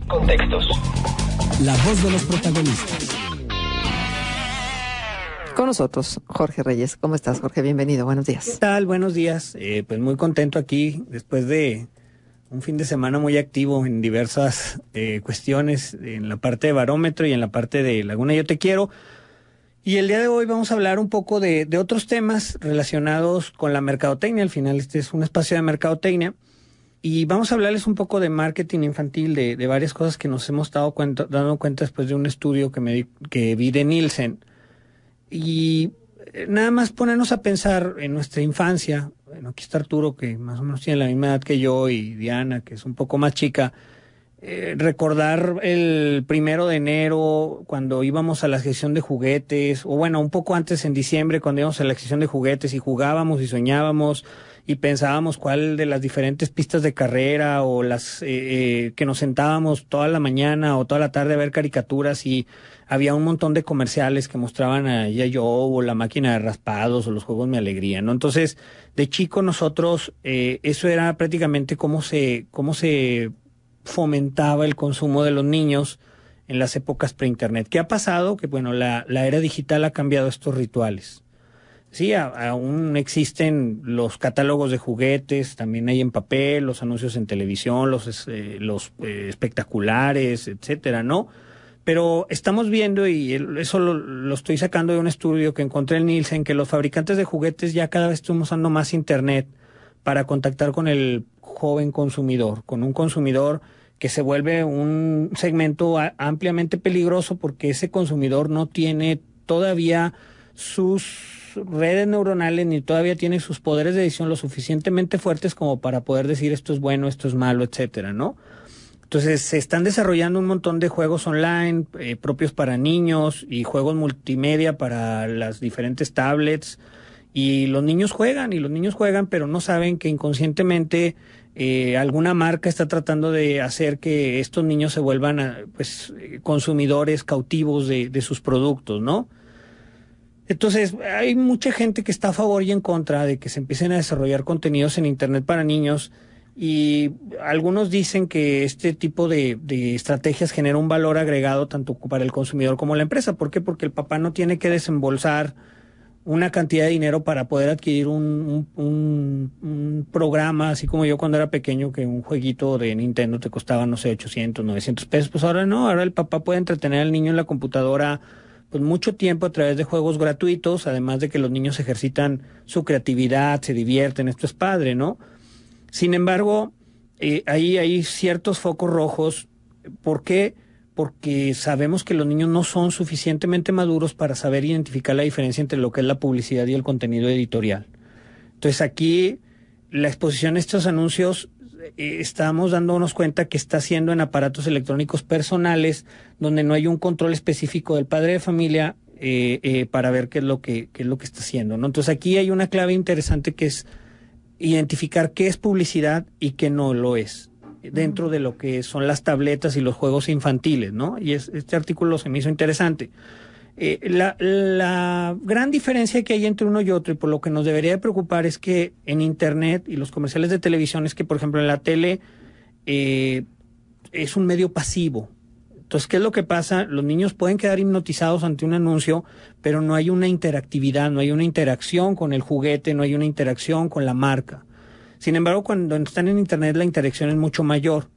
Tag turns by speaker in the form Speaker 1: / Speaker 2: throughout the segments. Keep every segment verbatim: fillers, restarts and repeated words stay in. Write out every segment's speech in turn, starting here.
Speaker 1: Contextos.
Speaker 2: La voz de los protagonistas.
Speaker 3: Con nosotros, Jorge Reyes. ¿Cómo estás, Jorge? Bienvenido, buenos días.
Speaker 4: ¿Qué tal? Buenos días. Eh, pues muy contento aquí, después de un fin de semana muy activo en diversas eh, cuestiones, en la parte de Barómetro y en la parte de Laguna Yo Te Quiero. Y el día de hoy vamos a hablar un poco de, de otros temas relacionados con la mercadotecnia. Al final este es un espacio de mercadotecnia. Y vamos a hablarles un poco de marketing infantil, de, de varias cosas que nos hemos dado cuenta, dando cuenta después de un estudio que, me di, que vi de Nielsen. Y nada más ponernos a pensar en nuestra infancia. Bueno, aquí está Arturo, que más o menos tiene la misma edad que yo, y Diana, que es un poco más chica. Eh, recordar el primero de enero, cuando íbamos a la sección de juguetes, o bueno, un poco antes en diciembre, cuando íbamos a la sección de juguetes y jugábamos y soñábamos y pensábamos cuál de las diferentes pistas de carrera o las eh, eh, que nos sentábamos toda la mañana o toda la tarde a ver caricaturas y había un montón de comerciales que mostraban a G I. Joe o la máquina de raspados o los juegos Mi Alegría, ¿no? Entonces, de chico nosotros, eh, eso era prácticamente cómo se, cómo se fomentaba el consumo de los niños en las épocas pre-internet. ¿Qué ha pasado? Que bueno, la, la era digital ha cambiado estos rituales. Sí, a, aún existen los catálogos de juguetes, también hay en papel, los anuncios en televisión, los, eh, los eh, espectaculares, etcétera, ¿no? Pero estamos viendo, y eso lo, lo estoy sacando de un estudio que encontré en Nielsen, que los fabricantes de juguetes ya cada vez están usando más internet para contactar con el joven consumidor, con un consumidor que se vuelve un segmento a, ampliamente peligroso, porque ese consumidor no tiene todavía sus redes neuronales ni todavía tiene sus poderes de decisión lo suficientemente fuertes como para poder decir esto es bueno, esto es malo, etcétera, ¿no? Entonces se están desarrollando un montón de juegos online eh, propios para niños y juegos multimedia para las diferentes tablets, y los niños juegan y los niños juegan pero no saben que inconscientemente eh, alguna marca está tratando de hacer que estos niños se vuelvan a, pues consumidores cautivos de, de sus productos, ¿no? Entonces, hay mucha gente que está a favor y en contra de que se empiecen a desarrollar contenidos en Internet para niños, y algunos dicen que este tipo de, de estrategias genera un valor agregado tanto para el consumidor como la empresa. ¿Por qué? Porque el papá no tiene que desembolsar una cantidad de dinero para poder adquirir un, un, un, un programa, así como yo cuando era pequeño, que un jueguito de Nintendo te costaba, no sé, ochocientos, novecientos pesos. Pues ahora no, ahora el papá puede entretener al niño en la computadora pues mucho tiempo a través de juegos gratuitos, además de que los niños ejercitan su creatividad, se divierten, esto es padre, ¿no? Sin embargo, eh, ahí hay ciertos focos rojos. ¿Por qué? Porque sabemos que los niños no son suficientemente maduros para saber identificar la diferencia entre lo que es la publicidad y el contenido editorial. Entonces aquí la exposición a estos anuncios eh, estamos dándonos cuenta que está haciendo en aparatos electrónicos personales, donde no hay un control específico del padre de familia eh, eh, para ver qué es lo que qué es lo que está haciendo, ¿no? Entonces aquí hay una clave interesante, que es identificar qué es publicidad y qué no lo es dentro de lo que son las tabletas y los juegos infantiles, ¿no? Y es, este artículo se me hizo interesante. Eh, la, la gran diferencia que hay entre uno y otro, y por lo que nos debería de preocupar, es que en Internet y los comerciales de televisión, es que, por ejemplo, en la tele eh, es un medio pasivo. Entonces, ¿qué es lo que pasa? Los niños pueden quedar hipnotizados ante un anuncio, pero no hay una interactividad, no hay una interacción con el juguete, no hay una interacción con la marca. Sin embargo, cuando están en Internet, la interacción es mucho mayor.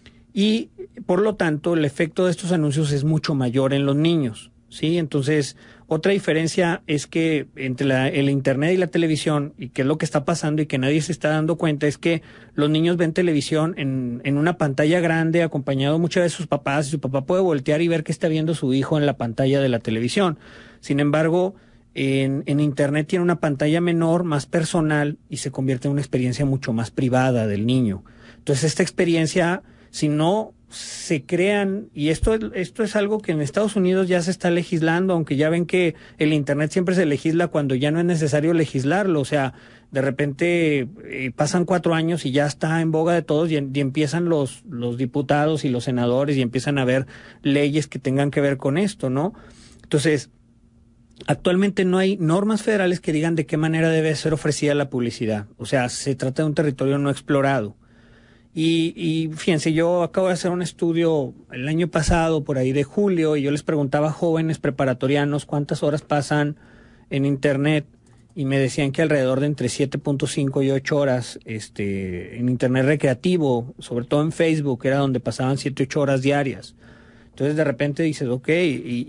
Speaker 4: Y, por lo tanto, el efecto de estos anuncios es mucho mayor en los niños, ¿sí? Entonces, otra diferencia es que entre la, el Internet y la televisión, y qué es lo que está pasando y que nadie se está dando cuenta, es que los niños ven televisión en, en una pantalla grande, acompañado muchas veces de sus papás, y su papá puede voltear y ver que está viendo su hijo en la pantalla de la televisión. Sin embargo, en, en Internet tiene una pantalla menor, más personal, y se convierte en una experiencia mucho más privada del niño. Entonces, esta experiencia, si no se crean, y esto, esto es algo que en Estados Unidos ya se está legislando, aunque ya ven que el Internet siempre se legisla cuando ya no es necesario legislarlo. O sea, de repente eh, pasan cuatro años y ya está en boga de todos, y, y empiezan los, los diputados y los senadores y empiezan a ver leyes que tengan que ver con esto, ¿no? Entonces, actualmente no hay normas federales que digan de qué manera debe ser ofrecida la publicidad. O sea, se trata de un territorio no explorado. Y, y fíjense, yo acabo de hacer un estudio el año pasado, por ahí de julio, y yo les preguntaba a jóvenes preparatorianos cuántas horas pasan en Internet, y me decían que alrededor de entre siete punto cinco y ocho horas este, en Internet recreativo, sobre todo en Facebook, era donde pasaban siete, ocho horas diarias. Entonces de repente dices, ok, y, y,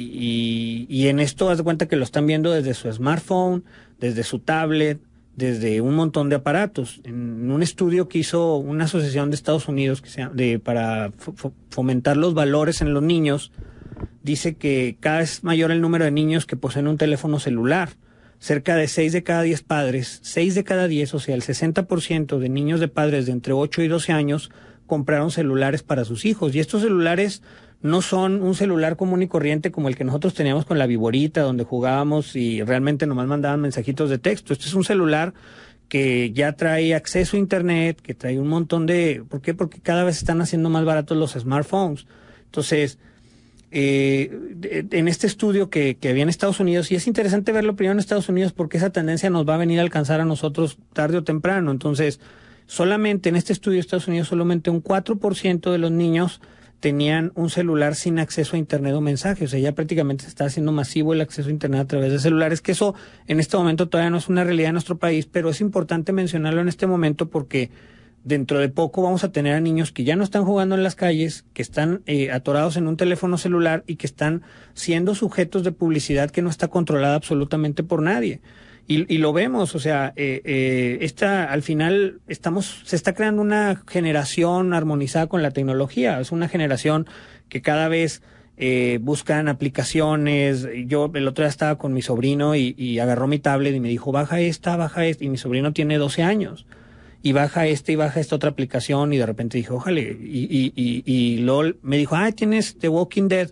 Speaker 4: y, y en esto haz de cuenta que lo están viendo desde su smartphone, desde su tablet, desde un montón de aparatos. En un estudio que hizo una asociación de Estados Unidos que se llama, de, para fo- fomentar los valores en los niños, dice que cada vez mayor el número de niños que poseen un teléfono celular. Cerca de seis de cada diez padres, seis de cada diez, o sea, el sesenta por ciento de niños de padres de entre ocho y doce años compraron celulares para sus hijos. Y estos celulares no son un celular común y corriente como el que nosotros teníamos con la viborita, donde jugábamos y realmente nomás mandaban mensajitos de texto. Este es un celular que ya trae acceso a Internet, que trae un montón de... ¿Por qué? Porque cada vez están haciendo más baratos los smartphones. Entonces, eh, en este estudio que, que había en Estados Unidos, y es interesante verlo primero en Estados Unidos porque esa tendencia nos va a venir a alcanzar a nosotros tarde o temprano. Entonces, solamente en este estudio de Estados Unidos, solamente un cuatro por ciento de los niños tenían un celular sin acceso a Internet o mensajes. O sea, ya prácticamente se está haciendo masivo el acceso a Internet a través de celulares, que eso en este momento todavía no es una realidad en nuestro país, pero es importante mencionarlo en este momento porque dentro de poco vamos a tener a niños que ya no están jugando en las calles, que están eh, atorados en un teléfono celular y que están siendo sujetos de publicidad que no está controlada absolutamente por nadie. Y, y lo vemos, o sea, eh, eh, esta, al final estamos, se está creando una generación armonizada con la tecnología. Es una generación que cada vez eh, buscan aplicaciones. Yo el otro día estaba con mi sobrino y, y agarró mi tablet y me dijo, baja esta, baja esta. Y mi sobrino tiene doce años. Y baja esta y baja esta otra aplicación. Y de repente dije, ojalá. Y, y, y, y luego me dijo, ah, ¿tienes The Walking Dead?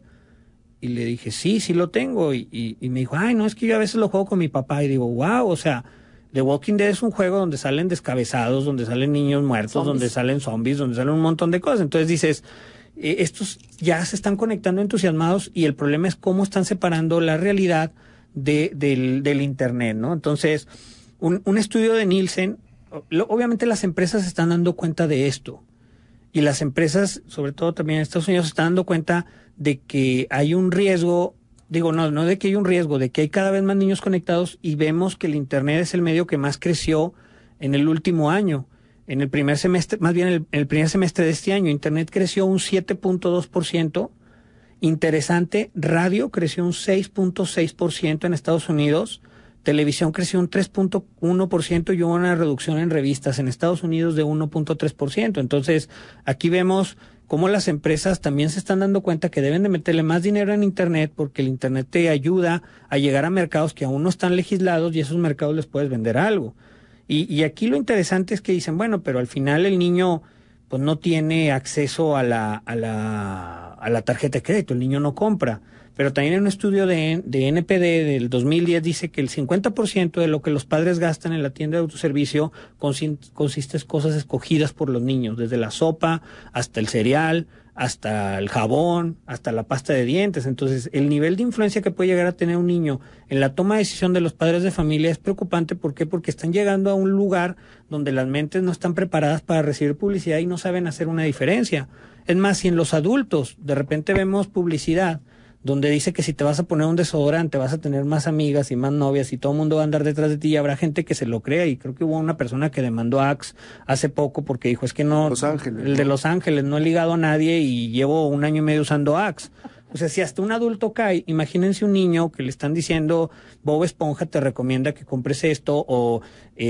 Speaker 4: Y le dije, sí, sí lo tengo. Y, y, y me dijo, ay, no, es que yo a veces lo juego con mi papá. Y digo, wow, o sea, The Walking Dead es un juego donde salen descabezados, donde salen niños muertos, zombies. donde salen zombies, donde salen un montón de cosas. Entonces dices, eh, estos ya se están conectando entusiasmados y el problema es cómo están separando la realidad de, del, del Internet, ¿no? Entonces, un, un estudio de Nielsen, lo, obviamente las empresas se están dando cuenta de esto. Y las empresas, sobre todo también en Estados Unidos, se están dando cuenta de que hay un riesgo, digo, no, no de que hay un riesgo, de que hay cada vez más niños conectados y vemos que el Internet es el medio que más creció en el último año. En el primer semestre, más bien el, el primer semestre de este año, Internet creció un siete punto dos por ciento. Interesante, radio creció un seis punto seis por ciento en Estados Unidos. Televisión creció un tres punto uno por ciento y hubo una reducción en revistas en Estados Unidos de uno punto tres por ciento. Entonces, aquí vemos cómo las empresas también se están dando cuenta que deben de meterle más dinero en Internet porque el Internet te ayuda a llegar a mercados que aún no están legislados y esos mercados les puedes vender algo. Y, y aquí lo interesante es que dicen, bueno, pero al final el niño pues no tiene acceso a la, a la, a la tarjeta de crédito, el niño no compra. Pero también en un estudio de, de N P D del dos mil diez dice que el cincuenta por ciento de lo que los padres gastan en la tienda de autoservicio consiste en cosas escogidas por los niños, desde la sopa hasta el cereal, hasta el jabón, hasta la pasta de dientes. Entonces, el nivel de influencia que puede llegar a tener un niño en la toma de decisión de los padres de familia es preocupante. ¿Por qué? Porque están llegando a un lugar donde las mentes no están preparadas para recibir publicidad y no saben hacer una diferencia. Es más, si en los adultos de repente vemos publicidad donde dice que si te vas a poner un desodorante vas a tener más amigas y más novias y todo el mundo va a andar detrás de ti y habrá gente que se lo crea, y creo que hubo una persona que demandó a Axe hace poco porque dijo, es que no,
Speaker 1: Los Ángeles,
Speaker 4: el de Los Ángeles, no he ligado a nadie y llevo un año y medio usando Axe. O sea, si hasta un adulto cae, imagínense un niño que le están diciendo, Bob Esponja te recomienda que compres esto, o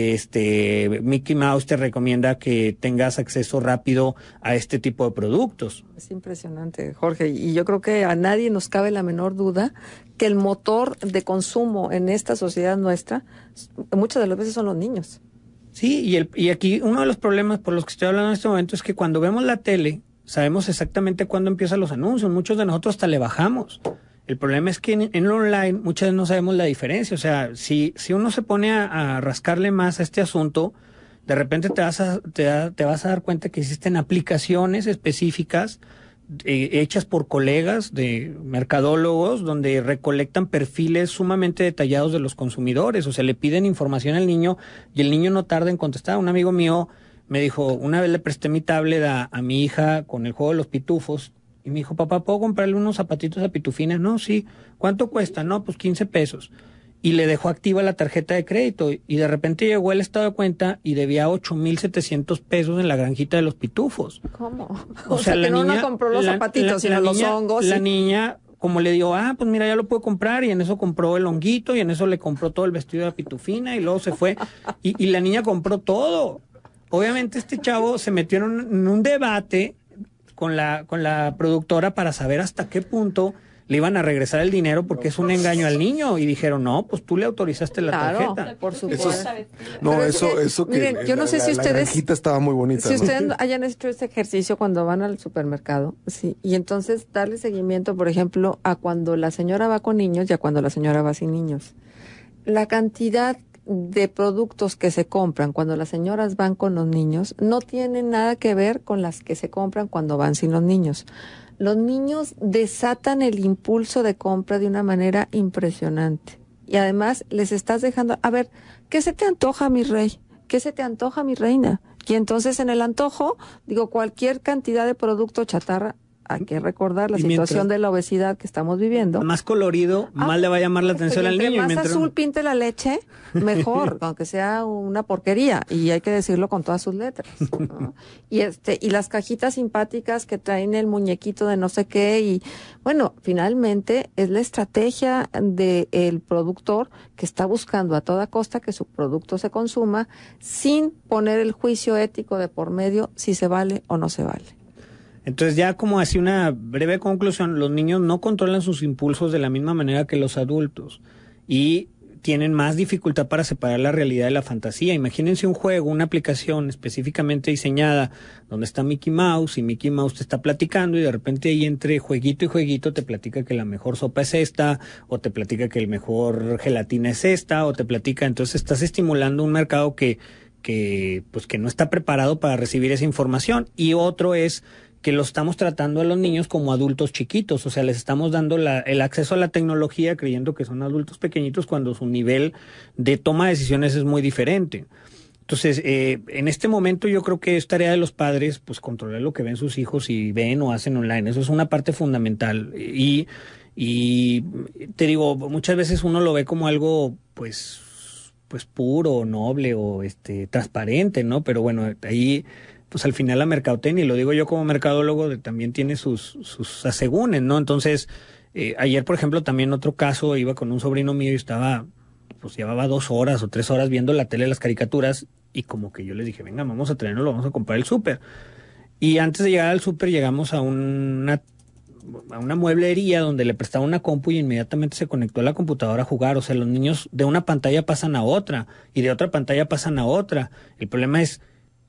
Speaker 4: este Mickey Mouse te recomienda que tengas acceso rápido a este tipo de productos.
Speaker 3: Es impresionante, Jorge, y yo creo que a nadie nos cabe la menor duda que el motor de consumo en esta sociedad nuestra, muchas de las veces son los niños.
Speaker 4: Sí, y, el, y aquí uno de los problemas por los que estoy hablando en este momento es que cuando vemos la tele, sabemos exactamente cuándo empiezan los anuncios. Muchos de nosotros hasta le bajamos. El problema es que en, en lo online muchas veces no sabemos la diferencia. O sea, si, si uno se pone a, a rascarle más a este asunto, de repente te vas a, te, te vas a dar cuenta que existen aplicaciones específicas eh, hechas por colegas de mercadólogos donde recolectan perfiles sumamente detallados de los consumidores. O sea, le piden información al niño y el niño no tarda en contestar. Un amigo mío me dijo, una vez le presté mi tablet a, a mi hija con el juego de los pitufos, y me dijo, papá, ¿puedo comprarle unos zapatitos a Pitufina? No, sí. ¿Cuánto cuesta? No, pues quince pesos. Y le dejó activa la tarjeta de crédito, y de repente llegó el estado de cuenta y debía ocho mil setecientos pesos en la granjita de los pitufos.
Speaker 3: ¿Cómo?
Speaker 4: O, o sea, sea, la
Speaker 3: que no,
Speaker 4: niña,
Speaker 3: no compró los
Speaker 4: la,
Speaker 3: zapatitos,
Speaker 4: la,
Speaker 3: sino
Speaker 4: la
Speaker 3: los
Speaker 4: niña,
Speaker 3: hongos.
Speaker 4: La
Speaker 3: sí.
Speaker 4: niña, como le dijo, ah, pues mira, ya lo puedo comprar, y en eso compró el honguito, y en eso le compró todo el vestido de Pitufina, y luego se fue, y, y la niña compró todo. Obviamente este chavo se metió en un, en un debate con la, con la productora para saber hasta qué punto le iban a regresar el dinero, porque es un engaño al niño, y dijeron, no, pues tú le autorizaste la
Speaker 3: claro,
Speaker 4: tarjeta.
Speaker 3: Por supuesto.
Speaker 1: Eso es, no,
Speaker 3: Pero
Speaker 1: eso,
Speaker 3: es que,
Speaker 1: eso que
Speaker 3: miren, yo no
Speaker 1: la,
Speaker 3: sé si
Speaker 1: la,
Speaker 3: ustedes,
Speaker 1: la granjita estaba muy bonita.
Speaker 3: Si
Speaker 1: ¿no?
Speaker 3: ustedes hayan hecho este ejercicio cuando van al supermercado, sí, y entonces darle seguimiento, por ejemplo, a cuando la señora va con niños y a cuando la señora va sin niños. La cantidad de productos que se compran cuando las señoras van con los niños no tienen nada que ver con las que se compran cuando van sin los niños. Los niños desatan el impulso de compra de una manera impresionante. Y además les estás dejando, a ver, ¿qué se te antoja, mi rey? ¿Qué se te antoja, mi reina? Y entonces en el antojo, digo, cualquier cantidad de producto chatarra, hay que recordar la
Speaker 4: y
Speaker 3: situación
Speaker 4: mientras,
Speaker 3: de la obesidad que estamos viviendo.
Speaker 4: Más colorido,
Speaker 3: ah,
Speaker 4: más le va a llamar la atención al niño.
Speaker 3: Más
Speaker 4: mientras...
Speaker 3: azul pinte la leche, mejor, aunque sea una porquería, y hay que decirlo con todas sus letras, ¿no? Y este, y las cajitas simpáticas que traen el muñequito de no sé qué, y bueno, finalmente es la estrategia del productor que está buscando a toda costa que su producto se consuma sin poner el juicio ético de por medio si se vale o no se vale.
Speaker 4: Entonces, ya como así una breve conclusión, los niños no controlan sus impulsos de la misma manera que los adultos y tienen más dificultad para separar la realidad de la fantasía. Imagínense un juego, una aplicación específicamente diseñada donde está Mickey Mouse y Mickey Mouse te está platicando, y de repente ahí entre jueguito y jueguito te platica que la mejor sopa es esta, o te platica que el mejor gelatina es esta, o te platica, entonces estás estimulando un mercado que, que, pues que no está preparado para recibir esa información. Y otro es que lo estamos tratando a los niños como adultos chiquitos, o sea, les estamos dando la, el acceso a la tecnología creyendo que son adultos pequeñitos cuando su nivel de toma de decisiones es muy diferente. Entonces, eh, en este momento yo creo que es tarea de los padres, pues, controlar lo que ven sus hijos y ven o hacen online. Eso es una parte fundamental. Y, y te digo, muchas veces uno lo ve como algo, pues, pues puro, noble o este transparente, ¿no? Pero bueno, ahí pues al final la mercadotecnia, y lo digo yo como mercadólogo, también tiene sus, sus asegúnes, ¿no? Entonces, eh, ayer, por ejemplo, también otro caso, iba con un sobrino mío y estaba, pues llevaba dos horas o tres horas viendo la tele, las caricaturas, y como que yo les dije, venga, vamos a traernos, vamos a comprar el súper. Y antes de llegar al súper llegamos a una, a una mueblería donde le prestaba una compu y inmediatamente se conectó a la computadora a jugar. O sea, los niños de una pantalla pasan a otra y de otra pantalla pasan a otra. El problema es,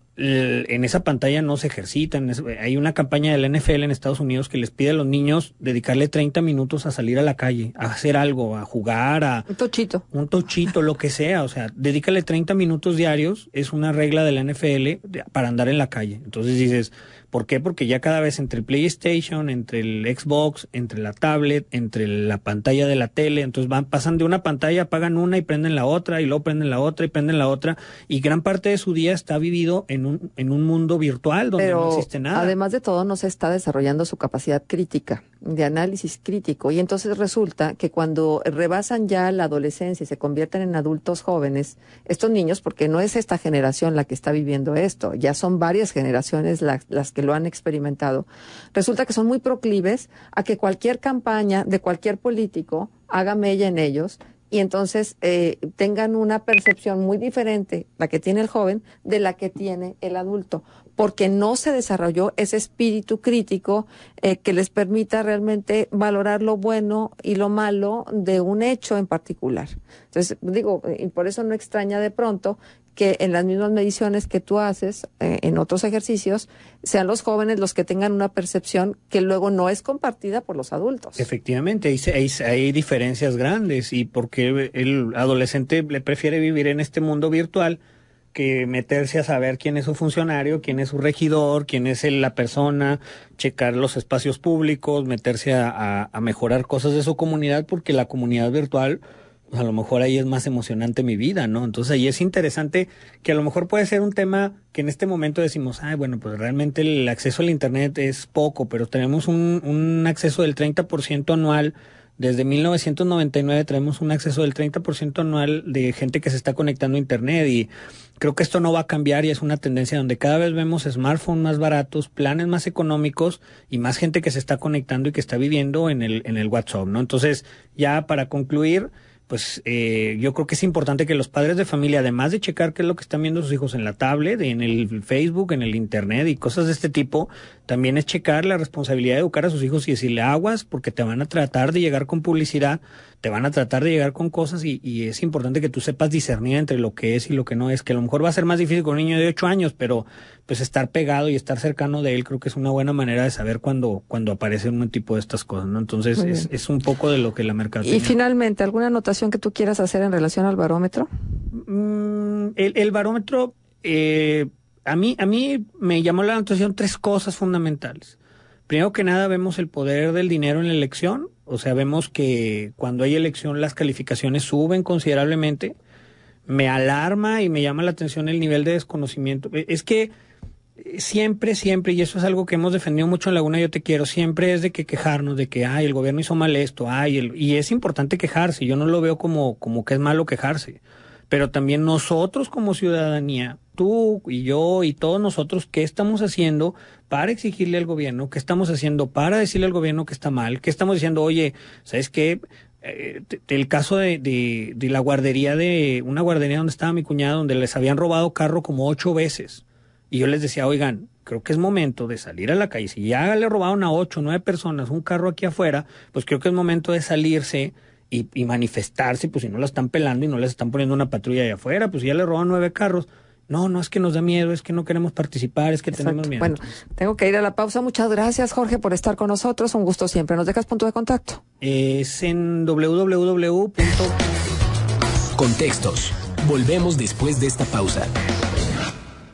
Speaker 4: en esa pantalla no se ejercitan. Hay una campaña de la N F L en Estados Unidos que les pide a los niños dedicarle treinta minutos a salir a la calle, a hacer algo, a jugar, a...
Speaker 3: Un tochito.
Speaker 4: Un tochito, lo que sea. O sea, dedícale treinta minutos diarios, es una regla de la N F L para andar en la calle. Entonces dices, ¿por qué? Porque ya cada vez entre el PlayStation, entre el Xbox, entre la tablet, entre la pantalla de la tele, entonces van, pasan de una pantalla, apagan una y prenden la otra, y luego prenden la otra y prenden la otra, y gran parte de su día está vivido en un, en un mundo virtual donde
Speaker 3: Pero,
Speaker 4: no existe nada.
Speaker 3: Además de todo, no se está desarrollando su capacidad crítica, de análisis crítico, y entonces resulta que cuando rebasan ya la adolescencia y se convierten en adultos jóvenes, estos niños, porque no es esta generación la que está viviendo esto, ya son varias generaciones la, las que lo han experimentado, resulta que son muy proclives a que cualquier campaña de cualquier político haga mella en ellos, y entonces eh, tengan una percepción muy diferente, la que tiene el joven, de la que tiene el adulto, porque no se desarrolló ese espíritu crítico eh, que les permita realmente valorar lo bueno y lo malo de un hecho en particular. Entonces, digo, y por eso no extraña de pronto que en las mismas mediciones que tú haces, eh, en otros ejercicios, sean los jóvenes los que tengan una percepción que luego no es compartida por los adultos.
Speaker 4: Efectivamente, hay, hay, hay diferencias grandes, y porque el adolescente le prefiere vivir en este mundo virtual que meterse a saber quién es su funcionario, quién es su regidor, quién es el, la persona, checar los espacios públicos, meterse a, a, a mejorar cosas de su comunidad, porque la comunidad virtual a lo mejor ahí es más emocionante mi vida, ¿no? Entonces ahí es interesante que a lo mejor puede ser un tema que en este momento decimos, ay, bueno, pues realmente el acceso al Internet es poco, pero tenemos un, un acceso del treinta por ciento anual. Desde mil novecientos noventa y nueve traemos un acceso del treinta por ciento anual de gente que se está conectando a Internet y creo que esto no va a cambiar y es una tendencia donde cada vez vemos smartphones más baratos, planes más económicos y más gente que se está conectando y que está viviendo en el, en el WhatsApp, ¿no? Entonces, ya para concluir, pues eh, yo creo que es importante que los padres de familia, además de checar qué es lo que están viendo sus hijos en la tablet, en el Facebook, en el Internet y cosas de este tipo, también es checar la responsabilidad de educar a sus hijos y decirle aguas porque te van a tratar de llegar con publicidad, te van a tratar de llegar con cosas y, y es importante que tú sepas discernir entre lo que es y lo que no es, que a lo mejor va a ser más difícil con un niño de ocho años, pero pues estar pegado y estar cercano de él creo que es una buena manera de saber cuando, cuando aparece un tipo de estas cosas, ¿no? Entonces es, es un poco de lo que la mercadotecnia.
Speaker 3: Y finalmente, ¿alguna anotación que tú quieras hacer en relación al barómetro?
Speaker 4: Mm, el, el barómetro, eh, a mí, a mí me llamó la atención tres cosas fundamentales. Primero que nada, vemos el poder del dinero en la elección. O sea, vemos que cuando hay elección las calificaciones suben considerablemente. Me alarma y me llama la atención el nivel de desconocimiento. Es que siempre, siempre, y eso es algo que hemos defendido mucho en Laguna Yo Te Quiero, siempre es de que quejarnos, de que, ay, el gobierno hizo mal esto, ay, el... y es importante quejarse. Yo no lo veo como, como que es malo quejarse. Pero también nosotros como ciudadanía, tú y yo y todos nosotros, ¿qué estamos haciendo para exigirle al gobierno? ¿Qué estamos haciendo para decirle al gobierno que está mal? ¿Qué estamos diciendo? Oye, ¿sabes qué? Eh, el caso de, de, de la guardería, de una guardería donde estaba mi cuñado, donde les habían robado carro como ocho veces. Y yo les decía, oigan, creo que es momento de salir a la calle. Si ya le robaron a ocho, nueve personas un carro aquí afuera, pues creo que es momento de salirse Y, y manifestarse, pues si no la están pelando y no les están poniendo una patrulla allá afuera, pues ya le roban nueve carros. No, no es que nos da miedo, es que no queremos participar, es que
Speaker 3: Exacto.
Speaker 4: tenemos miedo.
Speaker 3: Bueno, tengo que ir a la pausa. Muchas gracias, Jorge, por estar con nosotros. Un gusto siempre. ¿Nos dejas punto de contacto?
Speaker 4: Es en doble u doble u doble u punto
Speaker 2: Contextos. Volvemos después de esta pausa.